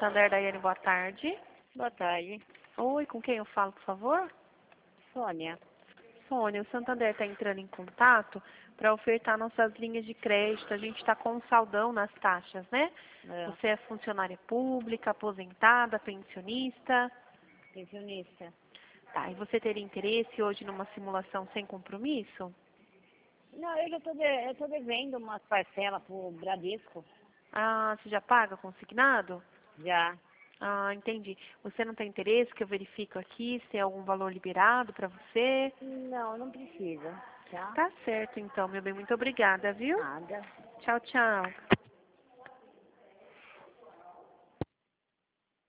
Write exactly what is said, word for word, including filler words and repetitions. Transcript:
Santander, Daiane, boa tarde. Boa tarde. Oi, com quem eu falo, por favor? Sônia. Sônia, o Santander está entrando em contato para ofertar nossas linhas de crédito. A gente está com um saldão nas taxas, né? É, Você é funcionária pública, aposentada, pensionista? pensionista. Tá, e você teria interesse hoje numa simulação sem compromisso? Não, eu já tô, de, eu tô devendo umas parcelas pro Bradesco. Ah, você já paga consignado? Já. Ah, entendi. Você não tem interesse que eu verifico aqui se tem algum valor liberado para você? Não, não precisa. Tá? Tá certo, então, meu bem. Muito obrigada, viu? Nada. Tchau, tchau.